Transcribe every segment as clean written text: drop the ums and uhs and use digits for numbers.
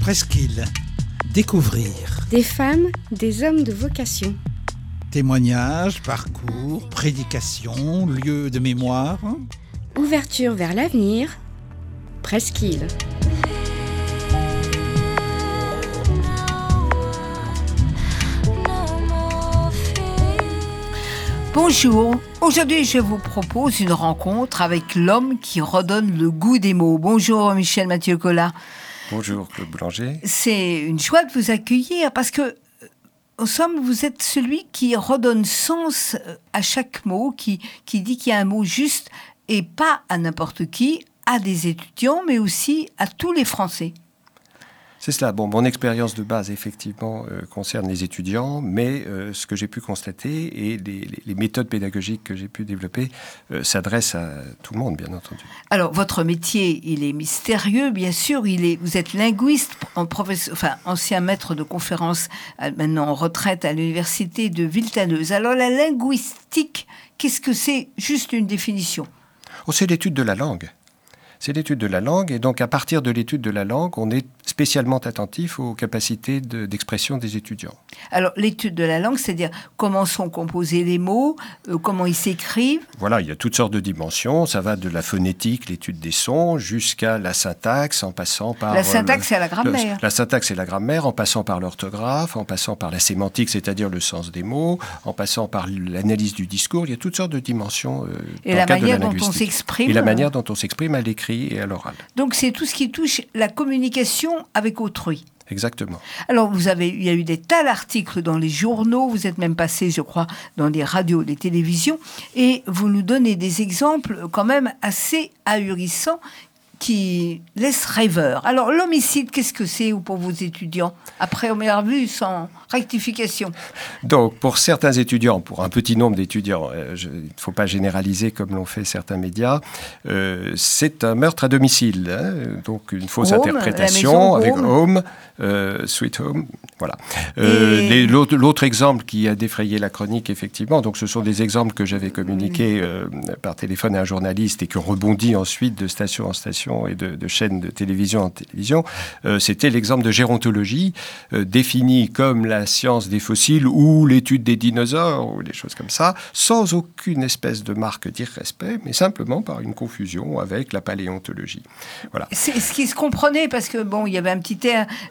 Presqu'île. Découvrir. Des femmes, des hommes de vocation. Témoignages, parcours, prédications, lieux de mémoire. Ouverture vers l'avenir. Presqu'île. Bonjour, aujourd'hui je vous propose une rencontre avec l'homme qui redonne le goût des mots. Bonjour Michel Mathieu Collat. Bonjour Claude Boulanger. C'est une joie de vous accueillir parce que, en somme, vous êtes celui qui redonne sens à chaque mot, qui dit qu'il y a un mot juste et pas à n'importe qui, à des étudiants mais aussi à tous les Français. C'est cela. Bon, mon expérience de base, effectivement, concerne les étudiants, mais ce que j'ai pu constater et les méthodes pédagogiques que j'ai pu développer s'adressent à tout le monde, bien entendu. Alors, votre métier, il est mystérieux, bien sûr. Vous êtes linguiste, ancien maître de conférence, maintenant en retraite à l'université de Villetaneuse. Alors, la linguistique, qu'est-ce que c'est? Juste une définition. C'est l'étude de la langue. C'est l'étude de la langue, et donc à partir de l'étude de la langue, on est spécialement attentif aux capacités d'expression des étudiants. Alors, l'étude de la langue, c'est-à-dire comment sont composés les mots, comment ils s'écrivent. Voilà, il y a toutes sortes de dimensions. Ça va de la phonétique, l'étude des sons, jusqu'à la syntaxe, en passant par... La syntaxe, c'est la grammaire. La syntaxe, c'est la grammaire, en passant par l'orthographe, en passant par la sémantique, c'est-à-dire le sens des mots, en passant par l'analyse du discours. Il y a toutes sortes de dimensions et la manière dont on s'exprime. Et la manière dont on s'exprime à l'écrit et à l'oral. Donc, c'est tout ce qui touche la communication avec autrui. Exactement. Alors, il y a eu des tas d'articles dans les journaux, vous êtes même passé, je crois, dans les radios, les télévisions, et vous nous donnez des exemples quand même assez ahurissants qui laissent rêveur. Alors, l'homicide, qu'est-ce que c'est pour vos étudiants? Après, on m'a vu sans rectification. Donc, pour certains étudiants, pour un petit nombre d'étudiants, il ne faut pas généraliser comme l'ont fait certains médias, c'est un meurtre à domicile. Donc, une fausse interprétation avec home, sweet home, voilà. L'autre exemple qui a défrayé la chronique, effectivement, donc ce sont des exemples que j'avais communiqués par téléphone à un journaliste et qui ont rebondi ensuite de station en station et de chaîne de télévision en télévision. C'était l'exemple de gérontologie, définie comme la science des fossiles ou l'étude des dinosaures ou des choses comme ça, sans aucune espèce de marque d'irrespect, mais simplement par une confusion avec la paléontologie. Voilà. C'est ce qui se comprenait parce que il y avait un petit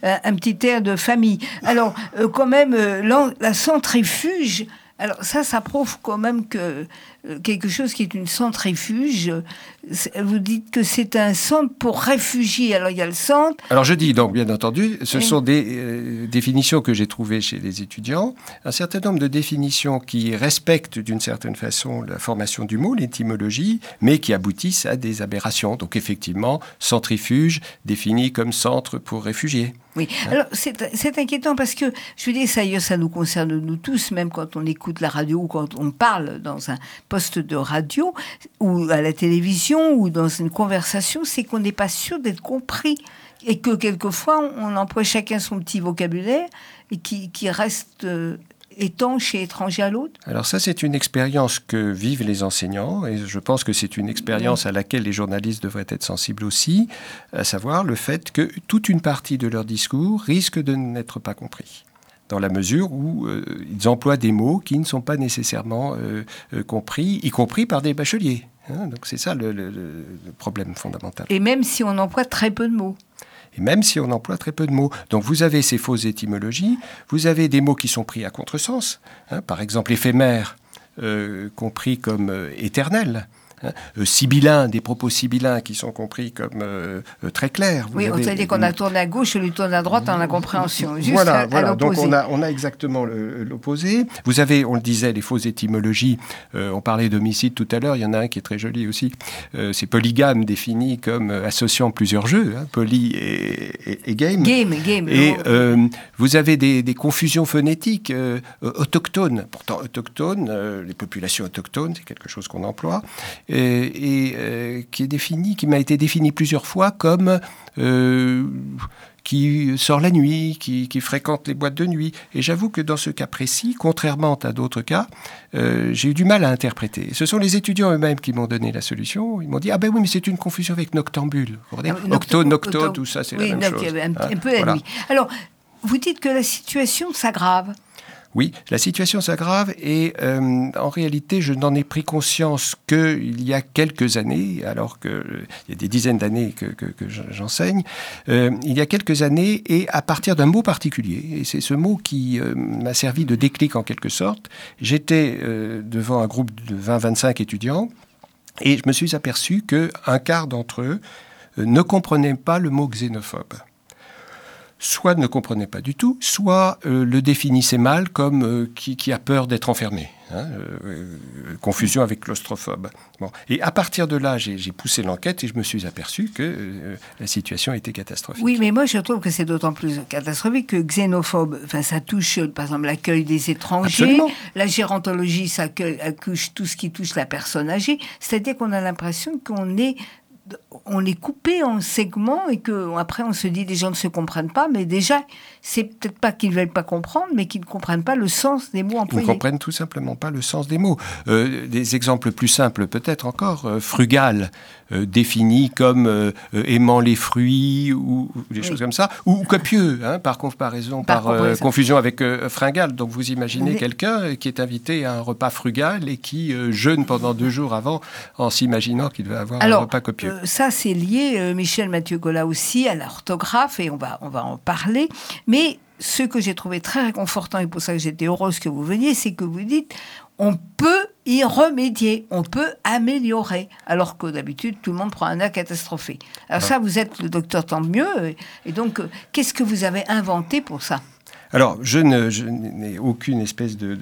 air de famille. Alors quand même la centrifuge. Alors ça prouve quand même que quelque chose qui est une centrifuge, vous dites que c'est un centre pour réfugiés. Alors il y a le centre... Alors je dis donc, bien entendu, ce sont des définitions que j'ai trouvées chez les étudiants, un certain nombre de définitions qui respectent d'une certaine façon la formation du mot, l'étymologie, mais qui aboutissent à des aberrations. Donc effectivement, centrifuge défini comme centre pour réfugiés. Oui, alors c'est inquiétant parce que, je veux dire, ça nous concerne nous tous, même quand on écoute la radio ou quand on parle dans un poste de radio ou à la télévision ou dans une conversation, c'est qu'on n'est pas sûr d'être compris et que quelquefois on emploie chacun son petit vocabulaire et qui reste étanche et étranger à l'autre. Alors ça, c'est une expérience que vivent les enseignants et je pense que c'est une expérience à laquelle les journalistes devraient être sensibles aussi, à savoir le fait que toute une partie de leur discours risque de n'être pas compris, dans la mesure où ils emploient des mots qui ne sont pas nécessairement compris, y compris par des bacheliers. Donc c'est ça le problème fondamental. Et même si on emploie très peu de mots. Et même si on emploie très peu de mots. Donc vous avez ces fausses étymologies, vous avez des mots qui sont pris à contresens. Par exemple, éphémère, compris comme éternel. Sibyllin, des propos sibyllins qui sont compris comme très clairs. Oui, on s'est dit qu'on a tourné à gauche, on lui tourne à droite en la compréhension. Juste voilà. Donc on a exactement l'opposé. Vous avez, on le disait, les fausses étymologies. On parlait d'homicide tout à l'heure, il y en a un qui est très joli aussi. C'est polygame défini comme associant plusieurs jeux, poly et game. Game. Et vous avez des confusions phonétiques autochtones. Pourtant, autochtones, les populations autochtones, c'est quelque chose qu'on emploie. qui m'a été défini plusieurs fois comme qui sort la nuit, qui fréquente les boîtes de nuit. Et j'avoue que dans ce cas précis, contrairement à d'autres cas, j'ai eu du mal à interpréter. Ce sont les étudiants eux-mêmes qui m'ont donné la solution. Ils m'ont dit « Ah ben oui, mais c'est une confusion avec noctambule. » Nocto, tout ça, c'est la même chose. Oui, un peu la nuit. Alors, vous dites que la situation s'aggrave. Oui, la situation s'aggrave et en réalité, je n'en ai pris conscience qu'il y a quelques années, alors qu'il y a des dizaines d'années que j'enseigne, il y a quelques années et à partir d'un mot particulier. Et c'est ce mot qui m'a servi de déclic en quelque sorte. J'étais devant un groupe de 20-25 étudiants et je me suis aperçu qu'un quart d'entre eux ne comprenaient pas le mot xénophobe. Soit ne comprenait pas du tout, soit le définissait mal comme qui a peur d'être enfermé. Confusion avec claustrophobe. Bon. Et à partir de là, j'ai poussé l'enquête et je me suis aperçu que la situation était catastrophique. Oui, mais moi je trouve que c'est d'autant plus catastrophique que xénophobe, ça touche par exemple l'accueil des étrangers. Absolument. La gérontologie, ça accouche tout ce qui touche la personne âgée. C'est-à-dire qu'on a l'impression qu'on est coupé en segments et qu'après on se dit les gens ne se comprennent pas, mais déjà c'est peut-être pas qu'ils ne veulent pas comprendre, mais qu'ils ne comprennent pas le sens des mots employés. Ils ne comprennent tout simplement pas le sens des mots. Des exemples plus simples peut-être encore, frugal, défini comme aimant les fruits ou des choses comme ça, ou copieux, par comparaison, par confusion avec fringal. Donc vous imaginez quelqu'un qui est invité à un repas frugal et qui jeûne pendant 2 jours avant en s'imaginant qu'il va avoir un repas copieux. Ça c'est lié, Michel Mathieu-Gola aussi, à l'orthographe et on va en parler. Mais ce que j'ai trouvé très réconfortant et pour ça que j'étais heureuse que vous veniez, c'est que vous dites on peut y remédier, on peut améliorer, alors que d'habitude tout le monde prend un air catastrophé. Alors ça, vous êtes le docteur tant mieux, et donc qu'est-ce que vous avez inventé pour ça ? Alors, je n'ai aucune espèce de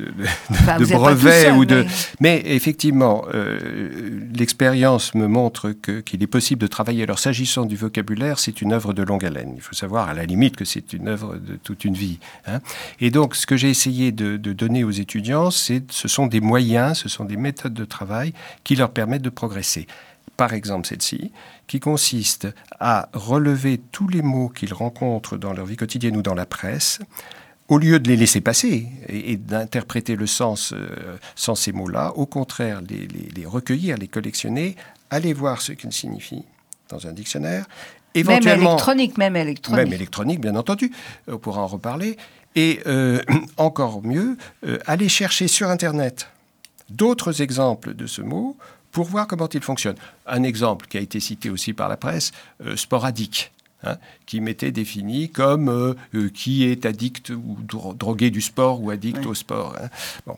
brevet seul, ou de... Mais effectivement, l'expérience me montre qu'il est possible de travailler. Alors, s'agissant du vocabulaire, c'est une œuvre de longue haleine. Il faut savoir, à la limite, que c'est une œuvre de toute une vie. Et donc, ce que j'ai essayé de donner aux étudiants, ce sont des moyens, ce sont des méthodes de travail qui leur permettent de progresser. Par exemple, celle-ci, qui consiste à relever tous les mots qu'ils rencontrent dans leur vie quotidienne ou dans la presse, au lieu de les laisser passer et d'interpréter le sens sans ces mots-là, au contraire, les recueillir, les collectionner, aller voir ce qu'ils signifient dans un dictionnaire, éventuellement... Même électronique, bien entendu, on pourra en reparler, et encore mieux, aller chercher sur Internet d'autres exemples de ce mot pour voir comment il fonctionne. Un exemple qui a été cité aussi par la presse, sporadique, qui m'était défini comme qui est addict ou drogué du sport ou addict au sport. Bon.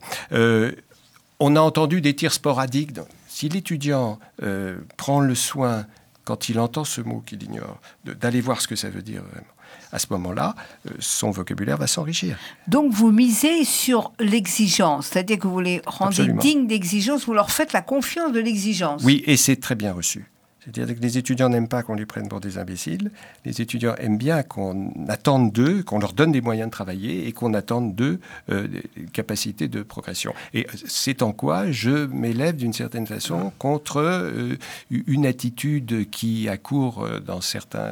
On a entendu des tirs sporadiques. Si l'étudiant prend le soin, quand il entend ce mot qu'il ignore, d'aller voir ce que ça veut dire vraiment, à ce moment-là, son vocabulaire va s'enrichir. Donc, vous misez sur l'exigence, c'est-à-dire que vous les rendez dignes d'exigence, vous leur faites la confiance de l'exigence. Oui, et c'est très bien reçu. C'est-à-dire que les étudiants n'aiment pas qu'on les prenne pour des imbéciles. Les étudiants aiment bien qu'on attende d'eux, qu'on leur donne des moyens de travailler et qu'on attende d'eux des capacités de progression. Et c'est en quoi je m'élève d'une certaine façon contre une attitude qui accourt dans certains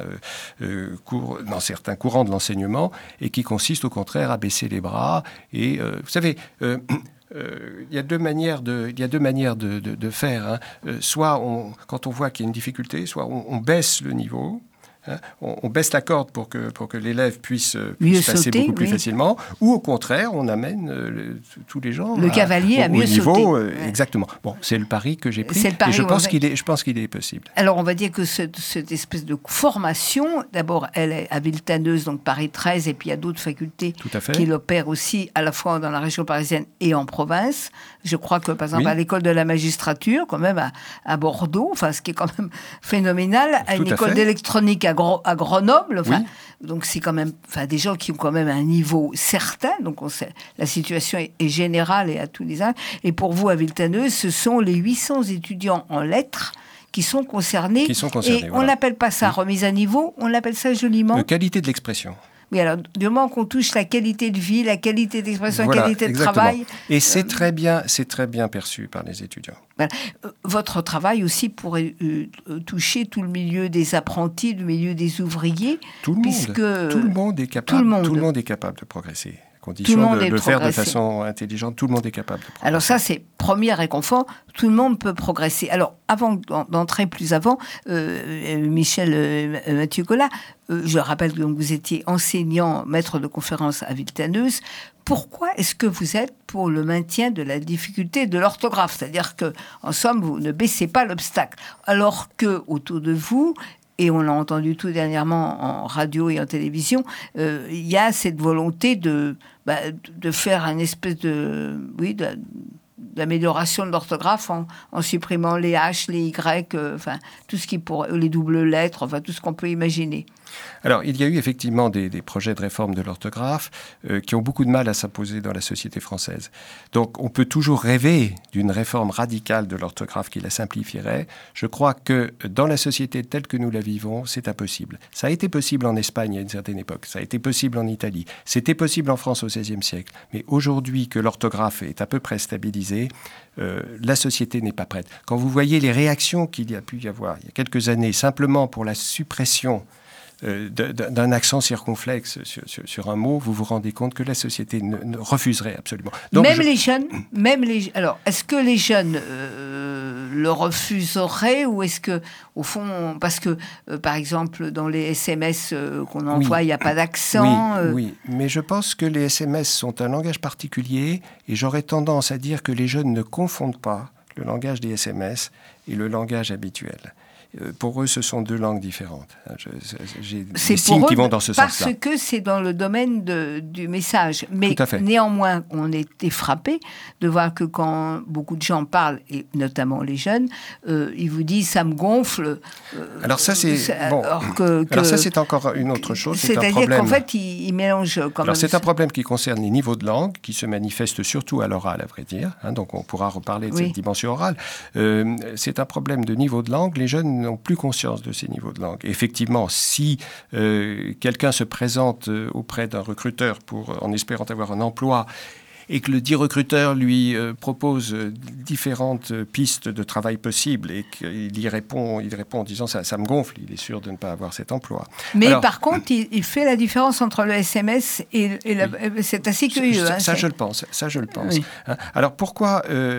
courants de l'enseignement et qui consiste au contraire à baisser les bras. Et vous savez... Il y a deux manières de faire. Soit quand on voit qu'il y a une difficulté, soit on baisse le niveau, on baisse la corde pour que l'élève puisse passer beaucoup plus facilement, ou au contraire, on amène tous les gens à mieux niveau, sauter. Exactement. Bon, c'est le pari que j'ai pris, et je pense qu'il est possible. Alors, on va dire que cette espèce de formation, d'abord, elle est à Villetaneuse, donc Paris 13, et puis il y a d'autres facultés qui l'opèrent aussi, à la fois dans la région parisienne et en province. Je crois que, par exemple, à l'école de la magistrature, quand même, à Bordeaux, ce qui est quand même phénoménal, à une école d'électronique à Grenoble, donc c'est quand même des gens qui ont quand même un niveau certain, donc la situation est générale et à tous les âges. Et pour vous, à Villetaneuse, ce sont les 800 étudiants en lettres qui sont concernés. Et on n'appelle pas ça remise à niveau, on l'appelle ça joliment... Qualité de l'expression. Oui, alors du moment qu'on touche la qualité de vie, la qualité d'expression, la qualité de travail... Et c'est très bien perçu par les étudiants. Voilà. Votre travail aussi pourrait toucher tout le milieu des apprentis, le milieu des ouvriers. Tout le monde est capable de progresser. Condition de le faire de façon intelligente, tout le monde est capable de progresser. Alors ça, c'est premier réconfort, tout le monde peut progresser. Alors, avant d'entrer plus avant, Michel Mathieu Collat, je rappelle que vous étiez enseignant, maître de conférence à Villetaneuse. Pourquoi est-ce que vous êtes pour le maintien de la difficulté de l'orthographe ? C'est-à-dire que, en somme, vous ne baissez pas l'obstacle. Alors que, autour de vous, et on l'a entendu tout dernièrement en radio et en télévision, il y a cette volonté de faire une espèce d'amélioration de l'orthographe en supprimant les H, les Y, tout ce qui les doubles lettres, tout ce qu'on peut imaginer. Alors, il y a eu effectivement des projets de réforme de l'orthographe qui ont beaucoup de mal à s'imposer dans la société française. Donc, on peut toujours rêver d'une réforme radicale de l'orthographe qui la simplifierait. Je crois que dans la société telle que nous la vivons, c'est impossible. Ça a été possible en Espagne à une certaine époque. Ça a été possible en Italie. C'était possible en France au XVIe siècle. Mais aujourd'hui que l'orthographe est à peu près stabilisée, la société n'est pas prête. Quand vous voyez les réactions qu'il y a pu y avoir il y a quelques années, simplement pour la suppression d'un accent circonflexe sur un mot, vous vous rendez compte que la société ne refuserait absolument. Donc les jeunes, alors, est-ce que les jeunes le refuseraient ou est-ce que, au fond, parce que, par exemple, dans les SMS qu'on envoie, il n'y a pas d'accent. Oui, mais je pense que les SMS sont un langage particulier et j'aurais tendance à dire que les jeunes ne confondent pas le langage des SMS et le langage habituel. Pour eux, ce sont deux langues différentes. J'ai des signes qui vont dans ce sens-là. Parce que c'est dans le domaine du message. Mais néanmoins, on était frappé de voir que quand beaucoup de gens parlent, et notamment les jeunes, ils vous disent « ça me gonfle ». Alors ça, c'est encore une autre chose. C'est-à-dire qu'en fait, ils mélangent quand même... C'est un problème qui concerne les niveaux de langue, qui se manifeste surtout à l'oral, à vrai dire. Donc on pourra reparler de cette dimension orale. C'est un problème de niveau de langue. Les jeunes n'ont plus conscience de ces niveaux de langue. Effectivement, si quelqu'un se présente auprès d'un recruteur en espérant avoir un emploi et que le dit recruteur lui propose différentes pistes de travail possibles et qu'il il répond en disant ça me gonfle, il est sûr de ne pas avoir cet emploi. Mais par contre, il fait la différence entre le SMS et c'est assez curieux. Ça, je le pense. Oui. Alors, pourquoi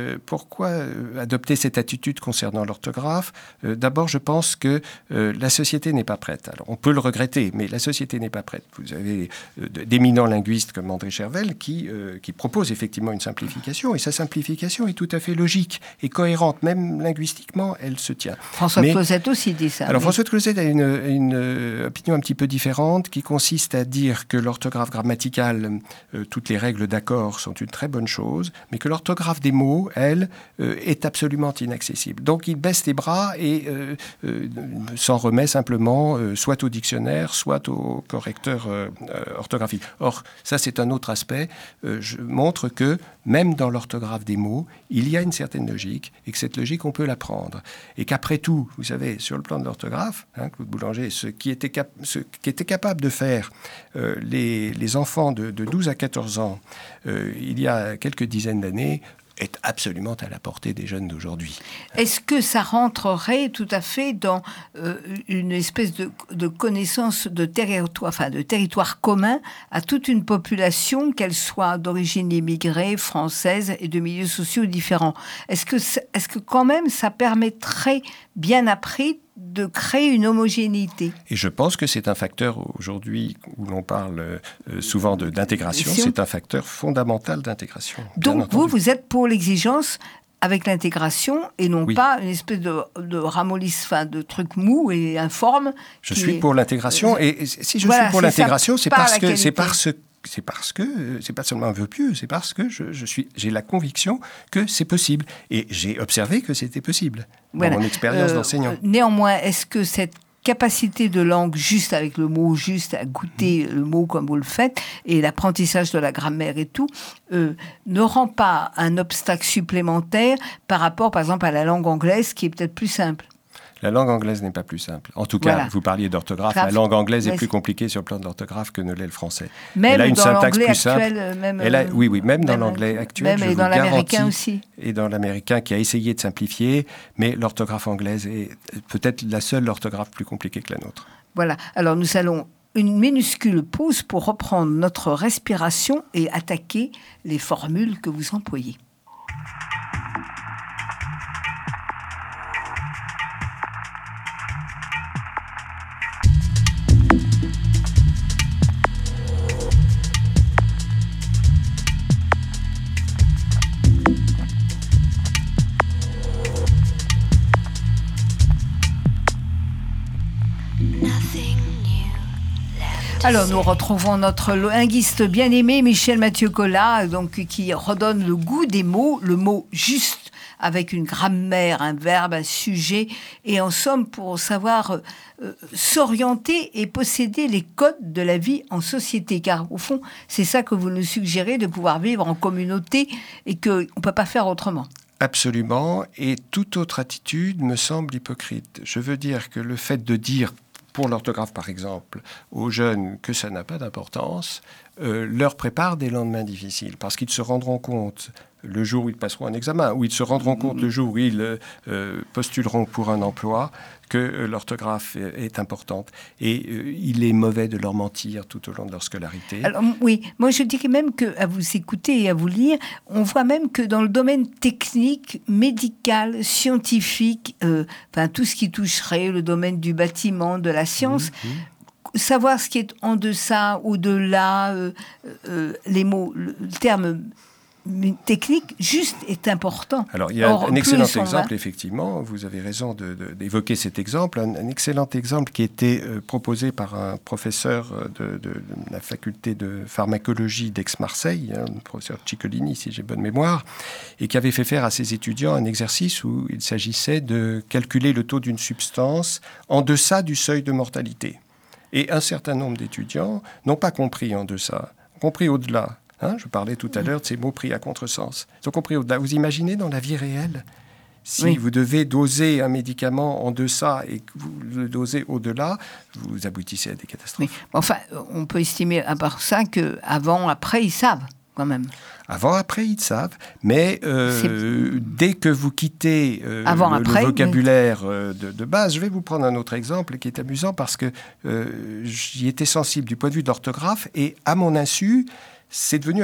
adopter cette attitude concernant l'orthographe ? D'abord, je pense que la société n'est pas prête. Alors, on peut le regretter, mais la société n'est pas prête. Vous avez d'éminents linguistes comme André Chervel qui propose effectivement une simplification, et sa simplification est tout à fait logique et cohérente, même linguistiquement, elle se tient. François Closet aussi dit ça. Alors François Closet a une opinion un petit peu différente qui consiste à dire que l'orthographe grammaticale, toutes les règles d'accord sont une très bonne chose, mais que l'orthographe des mots, elle, est absolument inaccessible. Donc il baisse les bras et s'en remet simplement soit au dictionnaire, soit au correcteur orthographique. Or, ça c'est un autre aspect. Montre que même dans l'orthographe des mots, il y a une certaine logique et que cette logique, on peut l'apprendre. Et qu'après tout, vous savez, sur le plan de l'orthographe, Claude Boulanger, ce qui était capable de faire les enfants de 12 à 14 ans il y a quelques dizaines d'années, est absolument à la portée des jeunes d'aujourd'hui. Est-ce que ça rentrerait tout à fait dans une espèce de connaissance de territoire commun à toute une population, qu'elle soit d'origine immigrée, française et de milieux sociaux différents ? Est-ce que quand même ça permettrait bien après de créer une homogénéité? Et je pense que c'est un facteur aujourd'hui où l'on parle souvent d'intégration, c'est un facteur fondamental d'intégration. Donc vous êtes pour l'exigence avec l'intégration et non pas une espèce de ramollissement, de truc mou et informe. Je suis pour l'intégration et si je suis pour l'intégration, c'est parce que c'est pas seulement un vœu pieux, c'est parce que j'ai la conviction que c'est possible. Et j'ai observé que c'était possible dans mon expérience d'enseignant. Néanmoins, est-ce que cette capacité de langue juste avec le mot, juste à goûter le mot comme vous le faites, et l'apprentissage de la grammaire et tout, ne rend pas un obstacle supplémentaire par rapport, par exemple, à la langue anglaise qui est peut-être plus simple ? La langue anglaise n'est pas plus simple. En tout cas, vous parliez d'orthographe. La langue anglaise est plus compliquée sur le plan de l'orthographe que ne l'est le français. Même elle a une dans syntaxe l'anglais plus simple. actuel. Oui, même dans l'anglais actuel. Même et dans l'américain aussi. Et dans l'américain qui a essayé de simplifier, mais l'orthographe anglaise est peut-être la seule orthographe plus compliquée que la nôtre. Voilà. Alors nous allons une minuscule pause pour reprendre notre respiration et attaquer les formules que vous employez. Alors, nous retrouvons notre linguiste bien-aimé, Michel Mathieu Collat, donc, qui redonne le goût des mots, le mot juste, avec une grammaire, un verbe, un sujet, et en somme, pour savoir s'orienter et posséder les codes de la vie en société. Car, au fond, c'est ça que vous nous suggérez, de pouvoir vivre en communauté et qu'on ne peut pas faire autrement. Absolument, et toute autre attitude me semble hypocrite. Je veux dire que le fait de dire, pour l'orthographe par exemple, aux jeunes que ça n'a pas d'importance, leur prépare des lendemains difficiles, parce qu'ils se rendront compte le jour où ils passeront un examen, ou ils se rendront compte le jour où ils postuleront pour un emploi, que l'orthographe est importante. Et il est mauvais de leur mentir tout au long de leur scolarité. Alors, oui, moi je dirais même qu'à vous écouter et à vous lire, on voit même que dans le domaine technique, médical, scientifique, tout ce qui toucherait le domaine du bâtiment, de la science, savoir ce qui est en deçà, au-delà, les mots, le terme technique juste est important. Alors, il y a un excellent exemple, effectivement, vous avez raison d'évoquer cet exemple, un excellent exemple qui a été proposé par un professeur de la faculté de pharmacologie d'Aix-Marseille, le professeur Ciccolini, si j'ai bonne mémoire, et qui avait fait faire à ses étudiants un exercice où il s'agissait de calculer le taux d'une substance en deçà du seuil de mortalité. Et un certain nombre d'étudiants n'ont pas compris en deçà, ont compris au-delà. Je parlais tout à l'heure de ces mots pris à contresens. Ils ont compris au-delà. Vous imaginez dans la vie réelle, si vous devez doser un médicament en deçà et que vous le dosez au-delà, vous aboutissez à des catastrophes. Oui. Enfin, on peut estimer à part ça qu'avant, après, ils savent quand même. Avant, après, ils savent. Mais dès que vous quittez le vocabulaire de base, je vais vous prendre un autre exemple qui est amusant parce que j'y étais sensible du point de vue de l'orthographe et à mon insu, c'est devenu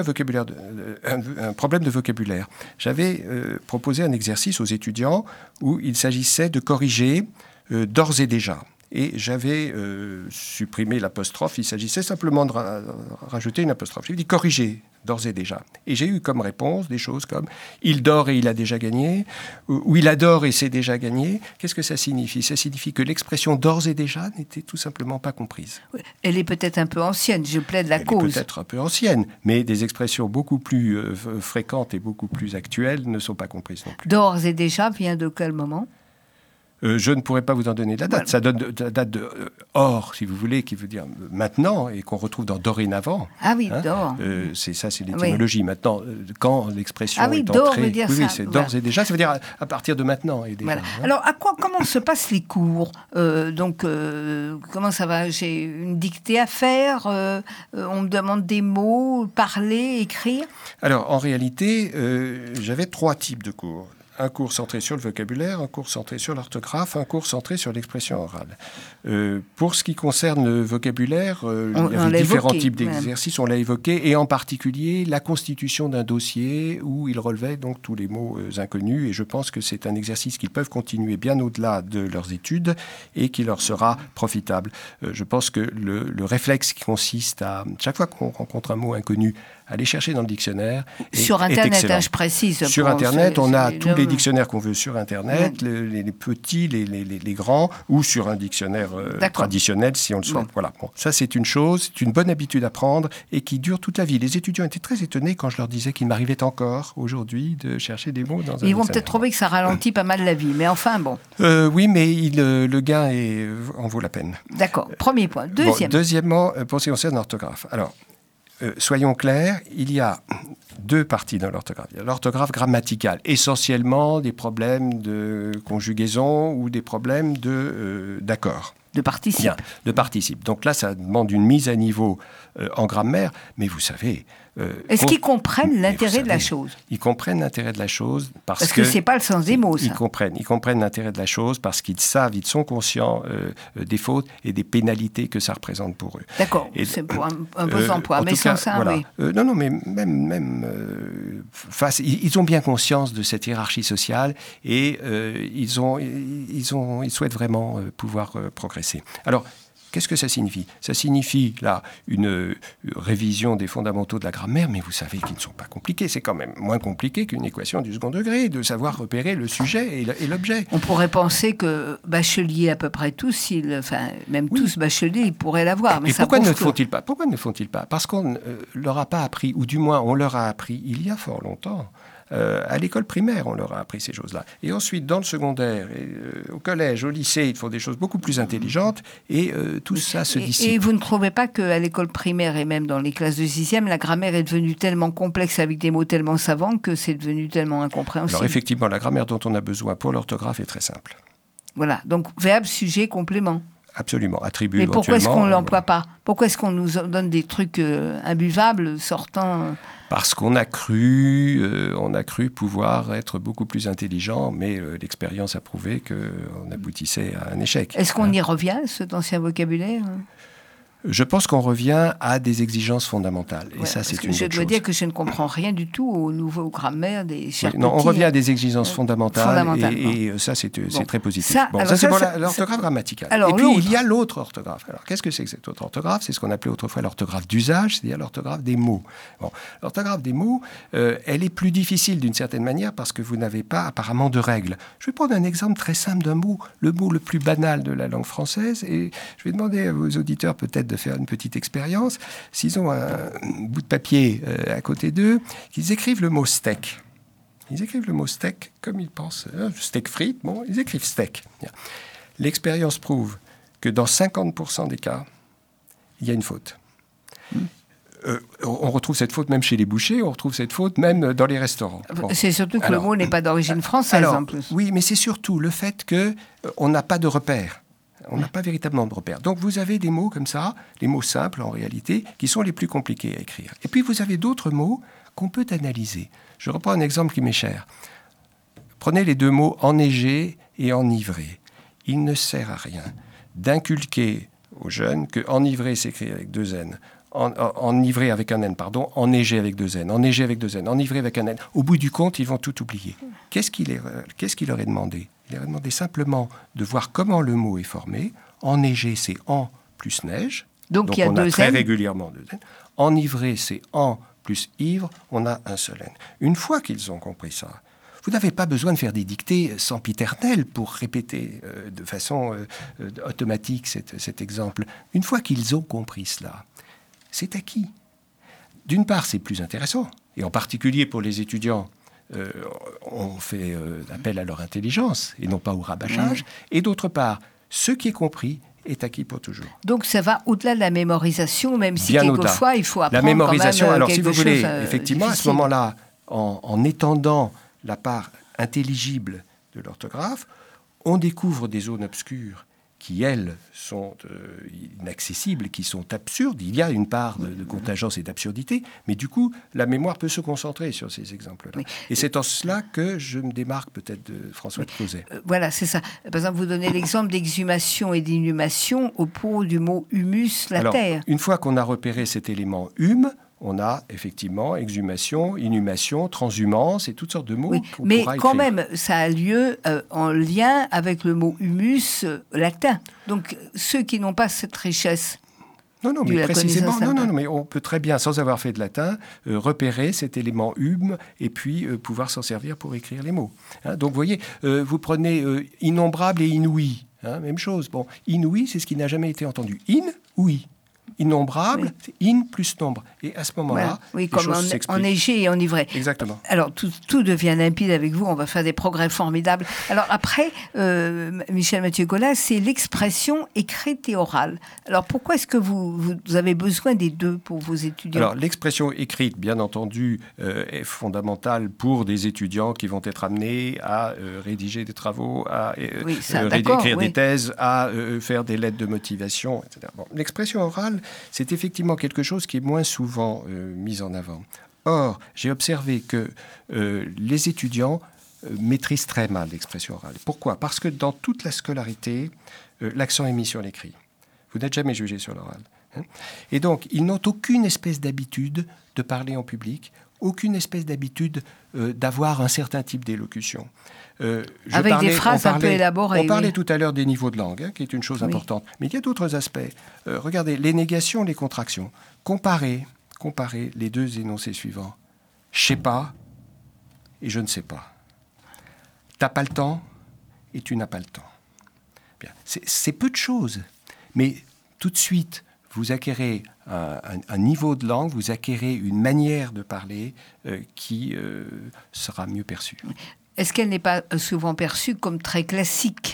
un problème de vocabulaire. J'avais proposé un exercice aux étudiants où il s'agissait de corriger d'ores et déjà. Et j'avais supprimé l'apostrophe. Il s'agissait simplement de rajouter une apostrophe. J'ai dit corriger d'ores et déjà. Et j'ai eu comme réponse des choses comme « il dort et il a déjà gagné » ou « il adore et c'est déjà gagné ». Qu'est-ce que ça signifie ? Ça signifie que l'expression « d'ores et déjà » n'était tout simplement pas comprise. Elle est peut-être un peu ancienne, je plaide la cause. Elle est peut-être un peu ancienne, mais des expressions beaucoup plus fréquentes et beaucoup plus actuelles ne sont pas comprises non plus. D'ores et déjà vient de quel moment ? Je ne pourrais pas vous en donner la date. Ça donne la date de or, si vous voulez, qui veut dire maintenant, et qu'on retrouve dans dorénavant. Ah oui, d'or. C'est l'étymologie. Oui. Maintenant, quand l'expression est d'or entrée... veut dire oui, c'est d'ores et déjà. Ça veut dire à partir de maintenant. Et déjà, voilà. Alors, comment se passent les cours ? Comment ça va ? J'ai une dictée à faire, on me demande des mots, parler, écrire ? Alors, en réalité, j'avais 3 types de cours. Un cours centré sur le vocabulaire, un cours centré sur l'orthographe, un cours centré sur l'expression orale. Pour ce qui concerne le vocabulaire, il y avait différents types d'exercices, on l'a évoqué, et en particulier la constitution d'un dossier où ils relevaient donc tous les mots inconnus, et je pense que c'est un exercice qu'ils peuvent continuer bien au-delà de leurs études et qui leur sera profitable. Je pense que le réflexe qui consiste à, chaque fois qu'on rencontre un mot inconnu, aller chercher dans le dictionnaire sur Internet, je précise. Sur Internet, on a tous les dictionnaires qu'on veut sur Internet, les petits, les grands, ou sur un dictionnaire traditionnel, si on le souhaite. Voilà. Bon, ça, c'est une chose, c'est une bonne habitude à prendre et qui dure toute la vie. Les étudiants étaient très étonnés quand je leur disais qu'il m'arrivait encore, aujourd'hui, de chercher des mots dans un dictionnaire. Ils vont peut-être trouver que ça ralentit pas mal la vie, mais enfin, bon. Oui, mais le gain en vaut la peine. D'accord. Premier point. Deuxièmement, pour ce qui concerne l'orthographe. Alors, soyons clairs, il y a deux parties dans l'orthographe. Il y a l'orthographe grammaticale, essentiellement des problèmes de conjugaison ou des problèmes d'accord. De participe. Bien, de participe. Donc là, ça demande une mise à niveau en grammaire, mais vous savez... Est-ce qu'ils comprennent l'intérêt de la chose ? Ils comprennent l'intérêt de la chose parce que c'est pas le sens des mots, ça. Ils comprennent l'intérêt de la chose parce qu'ils savent, ils sont conscients des fautes et des pénalités que ça représente pour eux. D'accord, c'est pour un beau emploi, mais sans ça, voilà. oui. Non, mais même ils ont bien conscience de cette hiérarchie sociale et ils souhaitent vraiment pouvoir progresser. Alors, qu'est-ce que ça signifie ? Ça signifie, là, une révision des fondamentaux de la grammaire, mais vous savez qu'ils ne sont pas compliqués. C'est quand même moins compliqué qu'une équation du second degré, de savoir repérer le sujet et l'objet. On pourrait penser que bacheliers, à peu près tous, tous bacheliers, ils pourraient l'avoir. Mais et pourquoi ne le font-ils pas ? Pourquoi ne le font-ils pas ? Parce qu'on ne leur a pas appris, ou du moins on leur a appris il y a fort longtemps. À l'école primaire, on leur a appris ces choses-là. Et ensuite, dans le secondaire, au collège, au lycée, ils font des choses beaucoup plus intelligentes et tout ça se dissipe. Et vous ne trouvez pas qu'à l'école primaire et même dans les classes de 6e, la grammaire est devenue tellement complexe avec des mots tellement savants que c'est devenu tellement incompréhensible ? Alors effectivement, la grammaire dont on a besoin pour l'orthographe est très simple. Voilà, donc verbe, sujet, complément. Absolument, attribut. Mais pourquoi est-ce qu'on ne l'emploie pas ? Pourquoi est-ce qu'on nous donne des trucs imbuvables sortant... Parce qu'on a cru pouvoir être beaucoup plus intelligent, mais l'expérience a prouvé qu'on aboutissait à un échec. Est-ce qu'on y revient, cet ancien vocabulaire ? Je pense qu'on revient à des exigences fondamentales. Et ça, c'est une bonne chose. Je dois dire que je ne comprends rien du tout aux nouveaux grammaires des chers petits. Non, on revient à des exigences fondamentales. Et ça, c'est très positif. Ça, c'est pour l'orthographe grammaticale. Et puis, il y a l'autre orthographe. Alors, qu'est-ce que c'est que cette autre orthographe ? C'est ce qu'on appelait autrefois l'orthographe d'usage, c'est-à-dire l'orthographe des mots. Bon, l'orthographe des mots, elle est plus difficile d'une certaine manière parce que vous n'avez pas apparemment de règles. Je vais prendre un exemple très simple d'un mot, le mot le plus banal de la langue française. Et je vais demander à vos auditeurs peut-être de faire une petite expérience. S'ils ont un bout de papier à côté d'eux, qu'ils écrivent le mot steak. Ils écrivent le mot steak comme ils pensent. Steak frites, bon, ils écrivent steak. L'expérience prouve que dans 50% des cas, il y a une faute. On retrouve cette faute même chez les bouchers, on retrouve cette faute même dans les restaurants. Bon. C'est surtout que le mot n'est pas d'origine française en plus. Oui, mais c'est surtout le fait qu'on n'a pas de repères. On n'a pas véritablement de repères. Donc vous avez des mots comme ça, les mots simples en réalité, qui sont les plus compliqués à écrire. Et puis vous avez d'autres mots qu'on peut analyser. Je reprends un exemple qui m'est cher. Prenez les deux mots enneigé et enivré. Il ne sert à rien d'inculquer aux jeunes que enivré s'écrit avec deux N. Enivré avec un N, pardon, enneigé avec deux N, enneigé avec deux N, enivré avec un N. Au bout du compte, ils vont tout oublier. Qu'est-ce qu'il leur est demandé ? Il leur est demandé simplement de voir comment le mot est formé. Enneigé, c'est en plus neige. Donc il y a on deux a très N. régulièrement deux N. Enivré, c'est en plus ivre. On a un seul N. Une fois qu'ils ont compris ça, vous n'avez pas besoin de faire des dictées sempiternelles pour répéter de façon automatique cet exemple. Une fois qu'ils ont compris cela, c'est acquis. D'une part, c'est plus intéressant, et en particulier pour les étudiants, on fait appel à leur intelligence, et non pas au rabâchage, et d'autre part, ce qui est compris est acquis pour toujours. Donc ça va au-delà de la mémorisation, même si bien quelquefois il faut apprendre la mémorisation, quand même alors si vous voulez, effectivement, difficile. À ce moment-là, en étendant la part intelligible de l'orthographe, on découvre des zones obscures qui, elles, sont inaccessibles, qui sont absurdes. Il y a une part de contingence et d'absurdité, mais du coup, la mémoire peut se concentrer sur ces exemples-là. Oui. Et c'est en cela que je me démarque peut-être de François de Crozet. Voilà, c'est ça. Par exemple, vous donnez l'exemple d'exhumation et d'inhumation au pot du mot humus, la terre. Une fois qu'on a repéré cet élément hume, on a effectivement exhumation, inhumation, transhumance et toutes sortes de mots. Oui, mais quand même, ça a lieu en lien avec le mot humus latin. Donc, ceux qui n'ont pas cette richesse. Non, mais précisément, mais on peut très bien, sans avoir fait de latin, repérer cet élément hume et puis pouvoir s'en servir pour écrire les mots. Donc, vous voyez, vous prenez innombrable et inouï, même chose. Bon, inouï, c'est ce qui n'a jamais été entendu. In, oui. innombrable, in plus nombre. Et à ce moment-là, oui, comme enneigé et enivré. Exactement. Alors, tout devient limpide avec vous, on va faire des progrès formidables. Alors après, Michel Mathieu Collas, c'est l'expression écrite et orale. Alors pourquoi est-ce que vous avez besoin des deux pour vos étudiants? Alors l'expression écrite, bien entendu, est fondamentale pour des étudiants qui vont être amenés à rédiger des travaux, à écrire des thèses, à faire des lettres de motivation, etc. Bon, l'expression orale, c'est effectivement quelque chose qui est moins souvent mis en avant. Or, j'ai observé que les étudiants maîtrisent très mal l'expression orale. Pourquoi? Parce que dans toute la scolarité, l'accent est mis sur l'écrit. Vous n'êtes jamais jugé sur l'oral. Hein. Et donc, ils n'ont aucune espèce d'habitude de parler en public, aucune espèce d'habitude d'avoir un certain type d'élocution. Avec des phrases un peu élaborées. On parlait tout à l'heure des niveaux de langue, qui est une chose importante. Mais il y a d'autres aspects. Regardez, les négations, les contractions. Comparez les deux énoncés suivants. Je sais pas et je ne sais pas. T'as pas le temps et tu n'as pas le temps. Bien. C'est peu de choses. Mais tout de suite, vous acquérez un niveau de langue, vous acquérez une manière de parler qui sera mieux perçue. Est-ce qu'elle n'est pas souvent perçue comme très classique,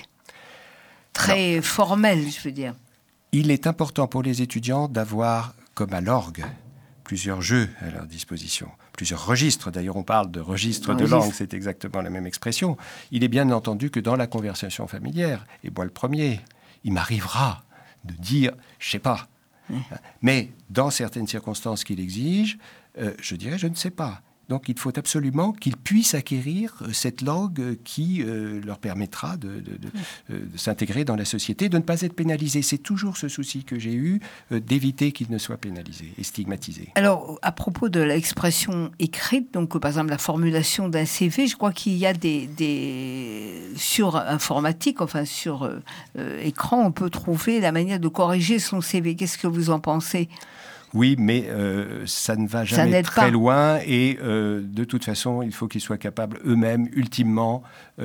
très formelle, je veux dire? Il est important pour les étudiants d'avoir, comme à l'orgue, plusieurs jeux à leur disposition, plusieurs registres. D'ailleurs, on parle de registres de langue, c'est exactement la même expression. Il est bien entendu que dans la conversation familière, et moi le premier, il m'arrivera de dire « je ne sais pas ». Mais dans certaines circonstances qu'il exige, je dirais « je ne sais pas ». Donc il faut absolument qu'ils puissent acquérir cette langue qui leur permettra de s'intégrer dans la société, de ne pas être pénalisés. C'est toujours ce souci que j'ai eu, d'éviter qu'ils ne soient pénalisés et stigmatisés. Alors, à propos de l'expression écrite, donc par exemple la formulation d'un CV, je crois qu'il y a sur informatique, enfin sur écran, on peut trouver la manière de corriger son CV. Qu'est-ce que vous en pensez ? Oui, mais ça ne va jamais très loin et de toute façon, il faut qu'ils soient capables eux-mêmes, ultimement,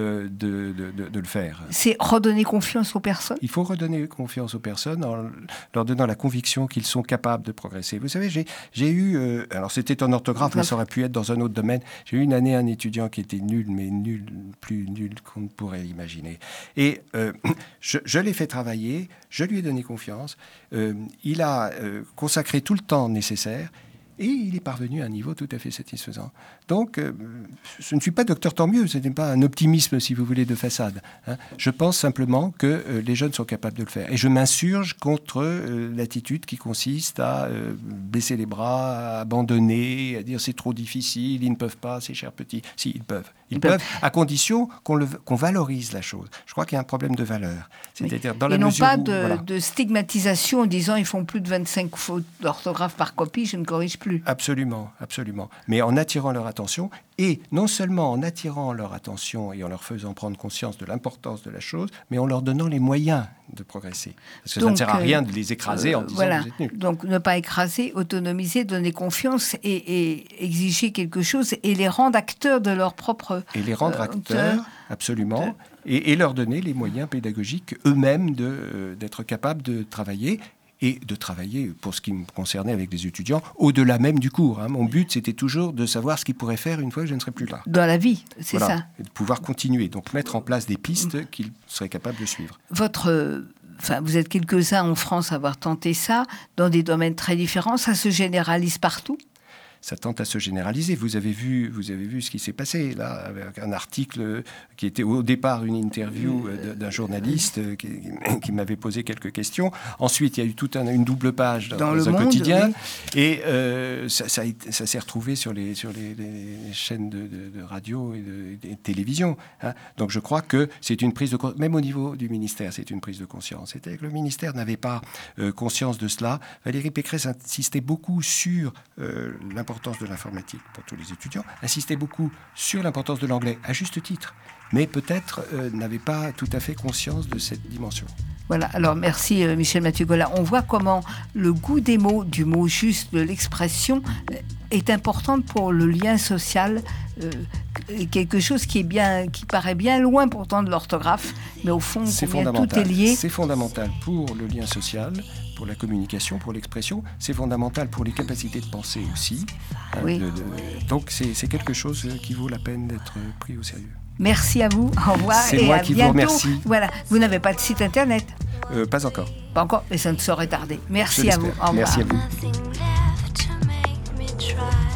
de le faire. C'est redonner confiance aux personnes ? Il faut redonner confiance aux personnes en leur donnant la conviction qu'ils sont capables de progresser. Vous savez, j'ai eu... alors, c'était en orthographe, mais ça aurait pu être dans un autre domaine. J'ai eu une année un étudiant qui était nul, mais nul, plus nul qu'on ne pourrait imaginer. Et je l'ai fait travailler, je lui ai donné confiance. Il a consacré tout le temps nécessaire et il est parvenu à un niveau tout à fait satisfaisant. Donc, je ne suis pas docteur, tant mieux, ce n'est pas un optimisme, si vous voulez, de façade. Hein. Je pense simplement que les jeunes sont capables de le faire. Et je m'insurge contre l'attitude qui consiste à baisser les bras, à abandonner, à dire c'est trop difficile, ils ne peuvent pas, ces chers petits. Si, ils peuvent. Ils peuvent, à condition qu'on valorise la chose. Je crois qu'il y a un problème de valeur. C'est-à-dire dans la mesure où... Et non pas de stigmatisation en disant ils font plus de 25 fautes d'orthographe par copie, je ne corrige plus. Absolument, absolument. Mais en attirant leur attention, et non seulement en attirant leur attention et en leur faisant prendre conscience de l'importance de la chose, mais en leur donnant les moyens de progresser. Parce que donc, ça ne sert à rien de les écraser en disant vous êtes nuls. Donc ne pas écraser, autonomiser, donner confiance et exiger quelque chose et les rendre acteurs de leur propre... Et les rendre acteurs, absolument, et leur donner les moyens pédagogiques eux-mêmes d'être capables de travailler. Et de travailler, pour ce qui me concernait avec les étudiants, au-delà même du cours. Hein. Mon but, c'était toujours de savoir ce qu'ils pourraient faire une fois que je ne serai plus là. Dans la vie, c'est ça. Et de pouvoir continuer, donc mettre en place des pistes qu'ils seraient capables de suivre. Vous êtes quelques-uns en France à avoir tenté ça, dans des domaines très différents. Ça se généralise partout ? Ça tente à se généraliser. Vous avez vu ce qui s'est passé, là, avec un article qui était au départ une interview d'un journaliste qui m'avait posé quelques questions. Ensuite, il y a eu toute une double page dans un quotidien. Oui. Et ça s'est retrouvé sur les chaînes de radio et de télévision. Hein. Donc je crois que c'est une prise de conscience, même au niveau du ministère, c'est une prise de conscience. C'était que le ministère n'avait pas conscience de cela. Valérie Pécresse insistait beaucoup sur l'importance de l'informatique pour tous les étudiants, insistait beaucoup sur l'importance de l'anglais, à juste titre. mais peut-être n'avaient pas tout à fait conscience de cette dimension. Voilà, alors merci Michel Mathieu-Gola. On voit comment le goût des mots, du mot juste, de l'expression, est importante pour le lien social, quelque chose qui paraît bien loin pourtant de l'orthographe, mais au fond, tout est lié. C'est fondamental pour le lien social, pour la communication, pour l'expression. C'est fondamental pour les capacités de penser aussi. Oui. Donc c'est quelque chose qui vaut la peine d'être pris au sérieux. Merci à vous, au revoir. C'est moi qui vous remercie. Voilà, vous n'avez pas de site internet ? Pas encore. Pas encore, mais ça ne saurait tarder. Merci à vous, au revoir. Merci à vous.